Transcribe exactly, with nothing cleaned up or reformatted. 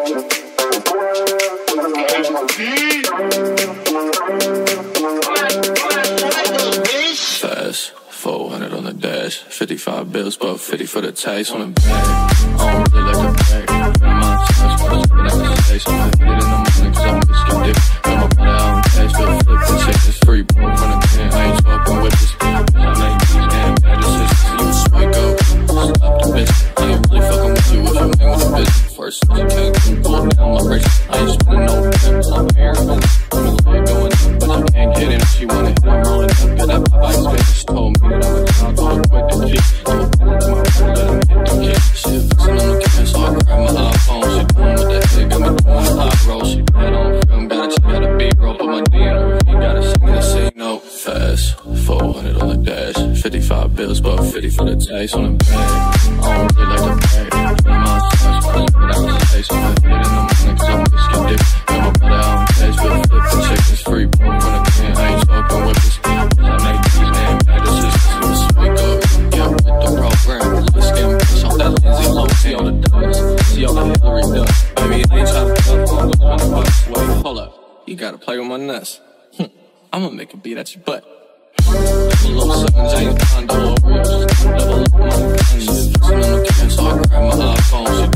Fast, four hundred on the dash, fifty-five bills, but fifty for the taste on the bag. I don't really like the bag. In my touch, but I'm at the station. I hit it in the morning cause I'm risking dick. Got my brother out in cash, but flip and check this free, bro. From the ten, I ain't talking with this. Bitch, I make these damn bad decisions. You swipe up, stop the bitch. I ain't really fucking with you if you ain't with the bitch. First, you can't pull down my wrist. I ain't spending no pimples, I'm parent. I'm a little going up, but you can't get in if she wanna hit. I'm rolling up, got that Popeye's bitch. Told me that I'm a child, told her quit the shit. I'm a pin to my phone, let him hit the kick. Shit fixin' on the can, so I grab my iPhone. She done with that head, got me doing the hot roll. She bad on film, got a check, got a B-roll. Put my D in her repeat, got a sing and say no. Fast, four hundred on the dash, fifty-five bills, but fifty for the taste on the bag. I don't really like the bag. In my touch, but I'm at the station. I hit it in the morning cause I'm risking dick. Got my brother out in cash, but flip and check this free, bro. From the ten, I ain't talking with this. I make these damn bad decisions. You wake up, yeah, with the program. Let's get bitch off that Lindsay low. See all the dogs, see all the Hillary duck. Baby, I ain't trying to fuck on with twenty bucks. Wait, hold up, you gotta play with my nuts. Hm, I'ma make a beat at your butt. Double oh seven, James Bond, double Oreos. Double up my gun, shit fixin' on the can, so I grab my iPhone. She